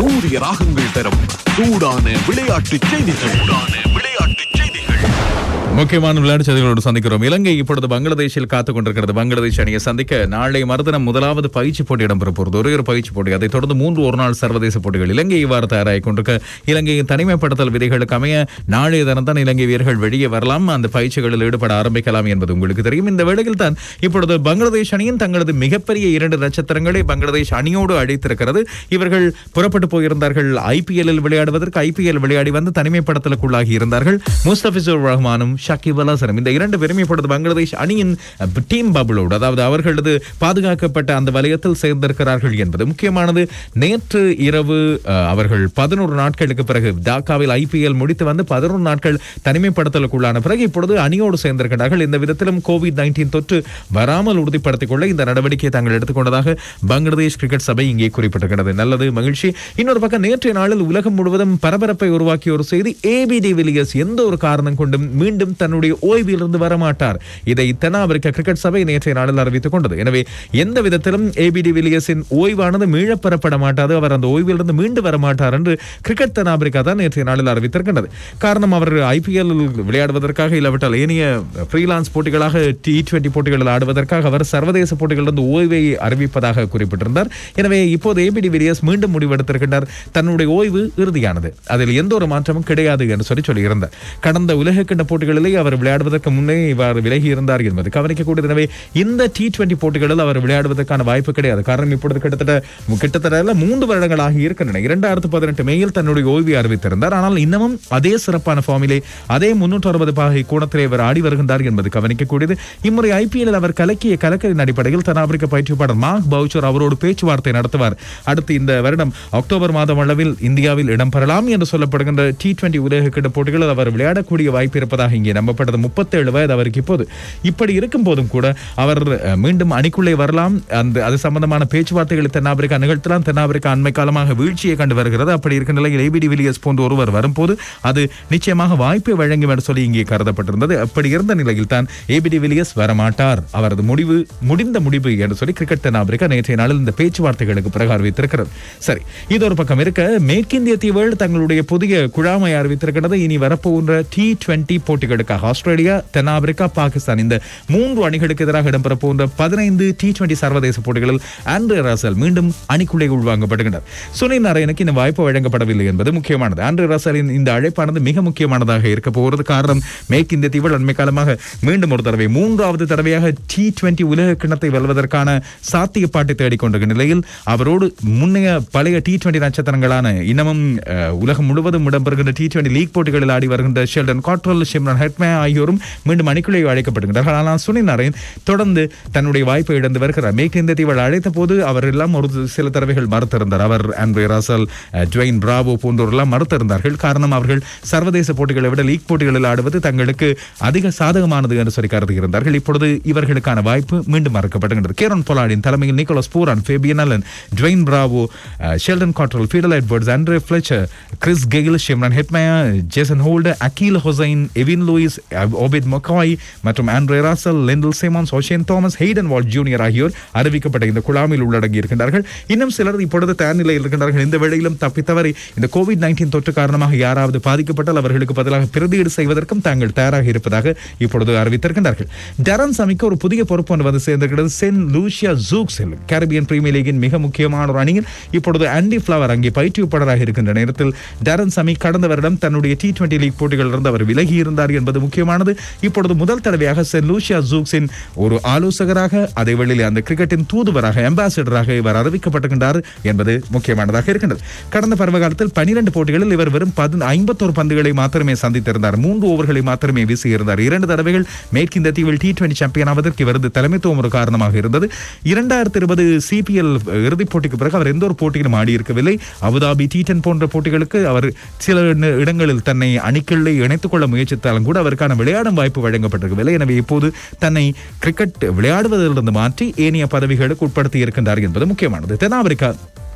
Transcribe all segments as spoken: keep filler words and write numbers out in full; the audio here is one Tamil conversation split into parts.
சூரிய ராகங்கள் தரும் சூடான விளையாட்டு செய்திகள். விளையாட்டு செய்திகள். முக்கியமான விளையாட்டு செய்திகளோடு சந்திக்கிறோம். இலங்கை இப்பொழுது பங்களாதேஷில் காத்துக் கொண்டிருக்கிறது. பங்களாதேஷ் அணியை சந்திக்க நாளை மறுதினம் முதலாவது பயிற்சி போட்டி இடம்பெற போகிறது. ஒரே ஒரு பயிற்சி போட்டி. அதைத் தொடர்ந்து மூன்று ஒரு நாள் சர்வதேச போட்டிகள். இலங்கை இவ்வாறு தயாராகிக் கொண்டிருக்க இலங்கையின் தனிமைப்படுத்தல் விதிகளுக்கு அமைய நாளைய தினம் தான் இலங்கை வீரர்கள் வெளியே வரலாம், அந்த பயிற்சிகளில் ஈடுபட ஆரம்பிக்கலாம் என்பது உங்களுக்கு தெரியும். இந்த வேளையில் தான் இப்பொழுது பங்களாதேஷ் அணியின் தங்களது மிகப்பெரிய இரண்டு நட்சத்திரங்களை பங்களாதேஷ் அணியோடு அழைத்திருக்கிறது. இவர்கள் புறப்பட்டு போயிருந்தார்கள் ஐபிஎல்லில் விளையாடுவதற்கு. ஐபிஎல் விளையாடி வந்து தனிமைப்படுத்தலுக்குள்ளாகி இருந்தார்கள். முஸ்தபிசுர் ரஹ்மானும் ஷக்கீப் அல் ஹசனும். இந்த இரண்டு பேரும் இப்பொழுது பங்களாதேஷ் அணியின் டீம் பபுளோடு, அதாவது அவர்களது பாதுகாக்கப்பட்ட அந்த வலயத்தில் சேர்ந்திருக்கிறார்கள் என்பது முக்கியமானது. நேற்று இரவு அவர்கள் பதினோரு நாட்களுக்கு பிறகு டாக்காவில் ஐபிஎல் முடித்து வந்து பதினொரு நாட்கள் தனிமைப்படுத்தலுக்குள்ளான பிறகு இப்பொழுது அணியோடு சேர்ந்திருக்கிறார்கள். இந்த விதத்திலும் கோவிட் நைன்டீன் தொற்று வராமல் உறுதிப்படுத்திக் கொள்ள இந்த நடவடிக்கையை தாங்கள் எடுத்துக்கொண்டதாக பங்களாதேஷ் கிரிக்கெட் சபை இங்கே குறிப்பிட்டிருக்கிறது. நல்லது, மகிழ்ச்சி. இன்னொரு பக்கம் நேற்றைய நாளில் உலகம் முழுவதும் பரபரப்பை உருவாக்கிய ஒரு செய்தி, ஏபி டிவிலியர்ஸ் எந்த ஒரு காரணம் கொண்டும் மீண்டும் தன்னுடைய ஓய்விலிருந்து வரமாட்டார். இதை தென்னாப்பிரிக்க கிரிக்கெட் சபை நேற்றைய நாளில் அறிவித்துக் கொண்டது. எனவே எந்த விதத்திலும் ஏபி டிவிலியர்ஸின் ஓய்வானது மீளப்பெறப்பட மாட்டாது, அவர் அந்த ஓய்விலிருந்து மீண்டு வரமாட்டார் என்று கிரிக்கெட் தென்னாப்பிரிக்கா தான் நேற்றைய நாளில் அறிவித்திருக்கின்றது. காரணம், அவர் ஐபிஎல் விளையாடுவதற்காக இல்லாவிட்டால் ஏனைய ஃப்ரீலான்ஸ் போட்டிகளாக டி டுவெண்டி போட்டிகளில் ஆடுவதற்காக அவர் சர்வதேச போட்டிகளிலிருந்து ஓய்வை அறிவிப்பதாக குறிப்பிட்டிருந்தார். எனவே இப்போது ஏபி டிவிலியர்ஸ் மீண்டும் முடிவெடுத்திருக்கின்றார். தன்னுடைய ஓய்வு இறுதியானது, அதில் எந்த ஒரு மாற்றமும் கிடையாது என்று சொல்லி சொல்லியிருந்தார். கடந்த உலகக்கிண்ண போட்டிகளில் அவர் விளையாடுவதற்கு முன்னே இவ்வாறு விலகி இருந்தார் என்பது கவனிக்கக்கூடியது. எனவே இந்த டி டுவெண்டி போட்டிகளில் அவர் விளையாடுவதற்கான வாய்ப்பு கிடையாது. காரணம், இப்பொழுது கிட்டத்தட்ட கிட்டத்தட்ட மூன்று வருடங்களாக இருக்கின்றன. இரண்டாயிரத்து பதினெட்டு மேயில் தன்னுடைய ஓய்வை அறிவித்திருந்தார். ஆனால் இன்னமும் அதே சிறப்பான ஃபார்மிலே அதே முன்னூற்று அறுபது பாகை கோணத்திலே அவர் ஆடி வருகின்றார் என்பது கவனிக்கக்கூடியது. இம்முறை ஐபிஎல் அவர் கலக்கிய கலக்கரின் அடிப்படையில் தென்னாப்பிரிக்க பயிற்சியாளர் மார்க் பவுச்சர் அவரோடு பேச்சுவார்த்தை நடத்துவார். அடுத்து இந்த வருடம் அக்டோபர் மாதம் அளவில் இந்தியாவில் இடம்பெறலாம் என்று சொல்லப்படுகின்ற டி டுவெண்டி உலகக்கிண்ண போட்டிகளில் அவர் விளையாடக்கூடிய வாய்ப்பு இருப்பதாக இங்கே நம்பப்பட்டது. முப்பத்தேழு வயது அவருக்கு இப்போது. இப்படி இருக்கும் போதும் கூட அவர் மீண்டும் அணிக்குள்ளே வரலாம். அந்த அது சம்பந்தமான பேச்சுவார்த்தைகளை தென்னாப்பிரிக்கா நிகழ்த்தலாம். தென்னாப்பிரிக்கா அண்மை காலமாக வீழ்ச்சியை கண்டு வருகிறது. அப்படி இருக்க நிலையில் ஏபி டிவிலியர்ஸ் போன்ற ஒருவர் வரும்போது அது நிச்சயமாக வாய்ப்பை வழங்கும் என்று சொல்லி இங்கே கருதப்பட்டிருந்தது. அப்படி இருந்த நிலையில் தான் ஏபி டிவிலியர்ஸ் வரமாட்டார், அவரது முடிவு முடிந்த முடிவு என்று சொல்லி கிரிக்கெட் தென்னாப்பிரிக்கா நேற்றைய நாளில் இந்த பேச்சுவார்த்தைகளுக்கு பிறகு அறிவித்திருக்கிறது. சரி, இது ஒரு பக்கம் இருக்க, மேற்கிந்திய தீவுகள் தங்களுடைய புதிய குழாமை அறிவித்திருக்கிறது. இனி வரப்போகின்ற டி டுவெண்டி போட்டிகளுக்காக ஆஸ்திரேலியா, தென்னாப்பிரிக்கா, பாகிஸ்தான் இந்த மூன்று அணிகளுக்கு எதிராக இடம்பெற போன்ற பதினைந்து டி டுவெண்டி சர்வதேச போட்டிகளில் ஆண்ட்ரே ரசல் மீண்டும் அணிக்குள்ளே உள்வாங்கப்படுகின்றார். சுனில் நாராயணுக்கு இந்த வாய்ப்பு வழங்கப்படவில்லை என்பது முக்கியமானது. ஆண்ட்ரே ரசலின் இந்த அழைப்பானது மிக முக்கியமானதாக இருக்க போகிறது. காரணம், மேற்கு இந்திய தீவுகள் அண்மை காலமாக மீண்டும் ஒரு தடவை மூன்றாவது தடவையாக டி டுவெண்டி உலக கிண்ணத்தை வெல்வதற்கான சாத்தியப்பாட்டை தேடிக்கொண்டிருக்கிற நிலையில் அவரோடு முன்னைய பழைய டி டுவெண்டி நட்சத்திரங்களான இன்னமும் உலகம் முழுவதும் இடம்பெறுகின்ற டி டுவெண்டி லீக் போட்டிகளில் ஆடி வருகின்ற ஷெல்டன் காட்ரல், ஷிம்ரன் ஹெட்மே ஆகியோரும் மீண்டும் அணிக்குள்ளே அழைக்கப்படுகின்றார்கள். ஆனால் சுனில் நாராயண் தொடர்ந்து தன்னுடைய வாய்ப்பை இழந்து வருகிறார். மேற்கு இந்திய தீவுகள் அழைத்த போது அவர் எல்லாம் ஒரு சில தடவைகள் மறுத்திருந்தார். அவர் ஆண்ட்ரே ரசல், டுவைன் பிராவோ போன்றோரெல்லாம் மறுத்திருந்தார்கள். காரணம், அவர்கள் சர்வதேச போட்டிகளை விட லீக் போட்டிகளில் ஆடுவது தங்களுக்கு அதிக சாதகமானது என்று சொல்லி கருதுகிறார்கள். இப்பொழுது இவர்களுக்கான வாய்ப்பு மீண்டும் மறுக்கப்படுகின்றது. கேரன் பொலாடின் தலைமையில் Nicholas Pooran, Fabian Allen, Dwayne Bravo, Sheldon Cottrell, Fidel Edwards, Andre Fletcher, Chris Gayle, Shimron Hetmyer, Jason Holder, Akeal Hosein, Evin Lewis, Obed McCoy மற்றும் Andre Russell, Lendl Simmons, Oshane Thomas, Hayden Walsh junior ஆகியோர் அறிவிக்கப்பட்ட இந்த குழாமில் உள்ளடங்கி இருக்கின்றார்கள். இன்னும் சிலர் இப்பொழுது தயார் நிலையில் இருக்கின்றார்கள். இந்த வேளையிலும் தப்பித்தவரை இந்த கோவிட் நைன்டீன் தொற்று காரணமாக யாராவது பாதிக்கப்பட்டால் அவர்களுக்கு பதிலாக பிரதியீடு செய்வதற்கும் தாங்கள் தயாராக இருப்பதாக இப்பொழுது அறிவித்திருக்கின்றார்கள். டரன் சமிக்கு ஒரு புதிய பொறுப்பு ஒன்று வந்து சேர்ந்திருக்கிறது. சென்ட் லூசியா ஜூக்ஸில் கேரிபியன் பிரீமியர் லீகின் மிக முக்கியமான ஒரு அணியில் இப்பொழுது ஆண்டி ஃபிளவர் அங்கே பயிற்றுவிப்பாளராக இருக்கின்ற நேரத்தில் டரன் சமி கடந்த வருடம் தன்னுடைய டி டுவெண்டி லீக் போட்டிகளிலிருந்து அவர் விலகி இருந்தார் என்பது முக்கியமானது. இப்பொழுது முதல் தடவையாக சென்ட் லூசியா ஜூக்ஸின் ஒரு ஆலோசகராக, அதே வேளையில் அந்த கிரிக்கெட்டின் தூதுவராக, அம்பாசிடராக இவர் அறிவிக்கப்பட்டிருக்கின்றார் என்பது முக்கியமானதாக இருக்கின்றது. கடந்த பருவ காலத்தில் பனிரெண்டு போட்டிகளில் இவர் வெறும் ஐம்பத்தோரு பந்துகளை மாத்திரமே சந்தித்திருந்தார். மூன்று ஓவர்களை மாத்திரமே வீசியிருந்தார். இரண்டு தடவைகள் மேற்கிந்திய தீவில் டி டுவெண்டி சாம்பியன் ஆவதற்கு இவரது தலைமைத்துவம் ஒரு காரணமாக இருந்தது. இரண்டாயிரத்தி இருபது சிபிஎல் இறுதிப் போட்டிக்கு பிறகு அவர் எந்த ஒரு போட்டியிலும் ஆடி இருக்கவில்லை. அபுதாபி டி டென் போன்ற போட்டிகளுக்கு அவர் சில இடங்களில் தன்னை அணிக்குள்ளே இணைத்துக் கொள்ள முயற்சித்தாலும் கூட அவருக்கான விளையாடும் வாய்ப்பு வழங்கப்பட்டிருக்கவில்லை. எனவே இப்போது தன்னை கிரிக்கெட் விளையாடுவதிலிருந்து மாற்றி ஏனைய பதவிகளுக்கு உட்படுத்தி இருக்கின்றார் என்பது முக்கியமானது. தென்னாப்பிரிக்கா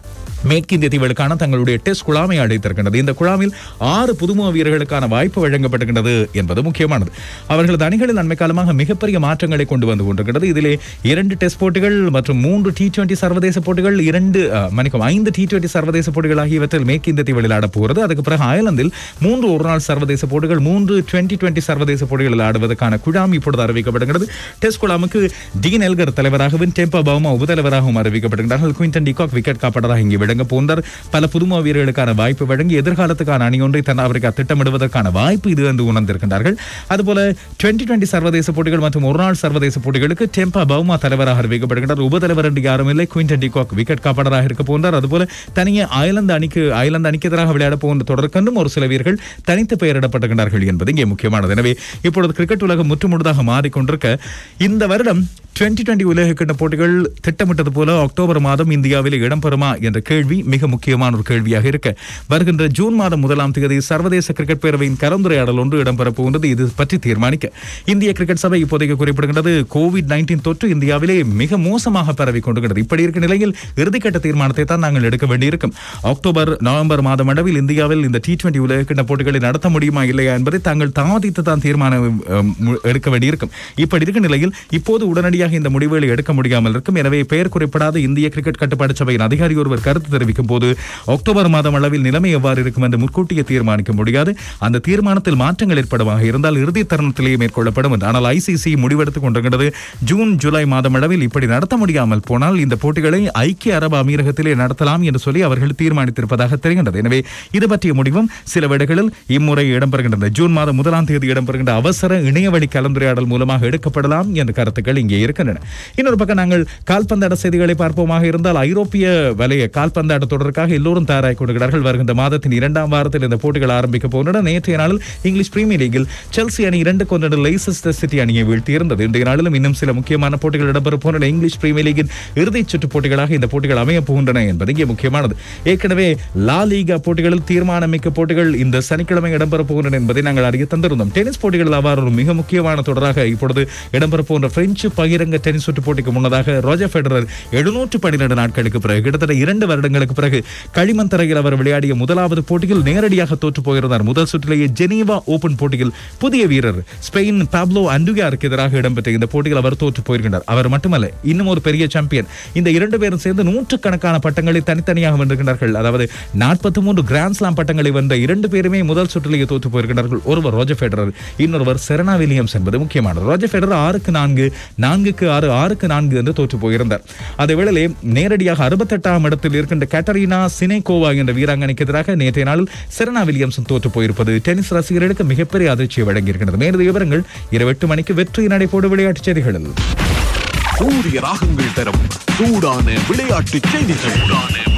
மேற்கிந்திய தீவுகளுக்கான தங்களுடைய டெஸ்ட் குழாமை அடைத்திருக்கின்றது. இந்த குழாமில் ஆறு புதுமுக வீரர்களுக்கான வாய்ப்பு வழங்கப்பட்டிருக்கின்றது என்பது முக்கியமானது. அவர்களது அணிகளில் அண்மை காலமாக மிகப்பெரிய மாற்றங்களை கொண்டு வந்து கொண்டிருக்கிறது. இதிலே இரண்டு டெஸ்ட் போட்டிகள் மற்றும் மூன்று டி டுவெண்டி சர்வதேச போட்டிகள், இரண்டு மணிக்கும் ஐந்து டி டுவெண்டி சர்வதேச போட்டிகள் ஆகியவற்றில் மேற்கிந்திய தீவில் விளையாடப்போகிறது. அதுக்கு பிறகு அயர்லாந்தில் மூன்று ஒருநாள் சர்வதேச போட்டிகள், மூன்று டுவெண்டி டுவெண்டி சர்வதேச போட்டிகளில் ஆடுவதற்கான குழாம் இப்பொழுது அறிவிக்கப்படுகிறது. டெஸ்ட் குழாமுக்கு டீன் எல்கர் தலைவராகவும் டெம்பா பவுமா உபதலைவராகவும் அறிவிக்கப்படுகிறார்கள். குயின்டன் டிகாக் விக்கெட் காப்பாளராக இங்கே விளங்க போந்தார். பல புதுமுக வீரர்களுக்கான வாய்ப்பு வழங்கி எதிர்காலத்துக்கான அணி ஒன்றை தென்னாப்பிரிக்கா திட்டமிடுவதற்கான வாய்ப்பு இது என்று உணர்ந்திருக்கின்றார்கள். அதுபோல டுவெண்டி டுவெண்டி சர்வதேச போட்டிகள் மற்றும் ஒருநாள் சர்வதேச போட்டிகளுக்கு டெம்பா பவுமா தலைவராக அறிவிக்கப்படுகிறார். உபதலைவர் என்று யாரும் இல்லை, குயின்டன் டிகாக் விக்கெட் காப்பாளராக இருக்க போன்றார். அதுபோல தனியே அயர்லாந்து அணிக்கு அயர்லாந்து அணிக்கு எதிராக விளையாட போகின்ற தொடர்கண்டும் ஒரு சில வீரர்கள் தனித்து பெயரிடப்பட்டிருக்கிறார்கள் என்பது இங்கே முக்கியமானது. எனவே இப்பொழுது கிரிக்கெட் உலகம் முற்றுமுழுதாக மாறிக்கொண்டிருக்க இந்த வருடம் டுவெண்டி டுவெண்டி உலகக்கிண்ண போட்டிகள் திட்டமிட்டது போல அக்டோபர் மாதம் இந்தியாவில் இடம்பெறுமா என்ற கேள்வி மிக முக்கியமான ஒரு கேள்வியாக இருக்க, வருகின்ற ஜூன் மாதம் முதலாம் தேதி சர்வதேச கிரிக்கெட் பேரவையின் கலந்துரையாடல் ஒன்று இடம்பெறப் போகின்றது. இது பற்றி தீர்மானிக்க இந்திய கிரிக்கெட் சபை இப்போதைக்கு குறிப்பிடுகின்றது. கோவிட் நைன்டீன் தொற்று இந்தியாவிலே மிக மோசமாக பரவி கொண்டிருக்கிறது. இப்படி இருக்க நிலையில் இறுதிக்கட்ட தீர்மானத்தை தான் நாங்கள் எடுக்க வேண்டியிருக்கும். அக்டோபர் நவம்பர் மாதம் அளவில் இந்தியாவில் இந்த டி டுவெண்டி உலகக்கிண்ண போட்டிகளை நடத்த முடியுமா இல்லையா என்பதை தாங்கள் தாமதித்து தான் தீர்மானம் எடுக்க வேண்டியிருக்கும். இப்படி இருக்க நிலையில் இப்போது உடனடியாக இந்த முடிவுகளை எடுக்க முடியாமல் இருக்கும். எனவே பெயர் குறிப்பிடாத இந்திய கிரிக்கெட் கட்டுப்பாடு சபையின் அதிகாரி ஒருவர் கருத்து தெரிவிக்கும் போது அக்டோபர் மாதம் அளவில் நிலைமை எவ்வாறு இருக்கும் என்று முன்கூட்டியே தீர்மானிக்க முடியாது. அந்த தீர்மானத்தில் மாற்றங்கள் ஏற்படுமாக இருந்தால் இறுதி தருணத்திலேயே மேற்கொள்ளப்படும். ஆனால் ஐசிசி முடிவெடுத்துக் கொண்டிருக்கிறது. ஜூன் ஜூலை மாதம் அளவில் இப்படி நடத்த முடியாமல் போனால் இந்த போட்டிகளை ஐக்கிய அரபு அமீரகத்திலே நடத்தலாம் என்று சொல்லி அவர்கள் தீர்மானித்திருப்பதாக தெரிகின்றது. எனவே இது பற்றிய முடிவும் சில வேளைகளில் இம்முறை இடம்பெறுகின்றது. ஜூன் மாதம் முதலாம் தேதி இடம்பெறுகின்ற அவசர இணையவழி கலந்துரையாடல் மூலமாக எடுக்கப்படலாம் என்ற கருத்துக்கள் இங்கே இருக்கின்றன. இன்னொரு பக்கம் நாங்கள் கால்பந்தாட்ட செய்திகளை பார்ப்போமாக இருந்தால் ஐரோப்பிய வலைய கால்பந்தாட்ட தொடருக்காக எல்லோரும் தயாராகி கொடுக்கிறார்கள். வருகின்ற மாதத்தின் இரண்டாம் வாரத்தில் இந்த போட்டிகள் ஆரம்பிக்க போகின்றன. நேற்றைய நாளில் இங்கிலீஷ் பிரீமியர் லீகில் செல்சி அணி இரண்டு கொண்டு லெய்செஸ்டர் சிட்டி அணியை வீழ்த்தியிருந்தது. இன்றைய நாளிலும் இன்னும் சில முக்கியமான போட்டிகள் இடம்பெற போகின்றன. இங்கிலீஷ் பிரீமியர் லீகின் இறுதிச் சுற்று போட்டிகளாக இந்த போட்டிகள் அமைய போகின்றன என்பது இங்கே முக்கியமானது. ஏற்கனவே லா லீகா போட்டிகளில் தீர்மானமிக்க போட்டிகள் இந்த சனிக்கிழமை இடம்பெற போகின்றன என்பதை நாங்கள் அறிய தந்திருந்தோம். டென்னிஸ் போட்டிகள் அவ்வாறு ஒரு மிக முக்கியமான தொடராக இப்பொழுது இடம்பெற போகின்ற பிரெஞ்சு பகிரங்க டென்னிஸ் சுற்று போட்டிக்கு முன்னதாக ரோஜர் ஃபெடரர் எழுநூற்று பன்னிரண்டு நாட்களுக்கு பிறகு கிட்டத்தட்ட இரண்டு வருடங்களுக்கு பிறகு களிமண் தரையில் அவர் விளையாடிய முதலாவது போட்டியில் நேரடியாக தோற்று போயிருந்தார். முதல் சுற்றிலேயே ஜெனீவா ஓபன் போட்டியில் புதிய வீரர் ஸ்பெயின் பாப்லோ அண்டுயாருக்கு எதிராக இடம்பெற்ற இந்த போட்டியில் அவர் தோற்று போயிருக்கிறார். அவர் மட்டுமல்ல, இன்னும் ஒரு பெரிய சாம்பியன். இந்த இரண்டு பேரும் சேர்ந்து நூற்றுக்கணக்கான பட்டங்களை தனித்தனியாக வென்றிருக்கிறார்கள். அதாவது நாற்பத்தி மூன்று கிராண்ட் ஸ்லாம் பட்டங்களை வென்ற இரண்டு பேருமே முதல் சுற்றிலேயே தோற்று போயிருக்கிறார்கள். ஒருவர் ரோஜர் ஃபெடரர், இன்னொருவர் செரனா வில்லியம்ஸ் என்பது முக்கியமானது. ரோஜர் ஃபெடரர் ஆறுக்கு நான்கு நான்குக்கு ஆறு ஆறுக்கு நான்கு என்று தோற்று போயிருந்தார். அதே வேளையிலே நேரடியாக அறுபத்தெட்டாம் இடத்தில் இருக்கின்ற கேட்டரினா சினேகோவா என்ற வீராங்கனைக்கு எதிராக நேற்றைய நாளில் செரனா வில்லியம்ஸ் தோற்று போயிருப்பது டென்னிஸ் ரசிகர்களுக்கு மிகப்பெரிய அதிர்ச்சியை வழங்கியிருக்கிறது. மேலும் விவரங்கள் இரவு எட்டு மணிக்கு வெற்றி நடைபோடு விளையாட்டுச் செய்திகளில் சூரிய ராகங்கள் தரும் சூடான விளையாட்டு செய்திகள்.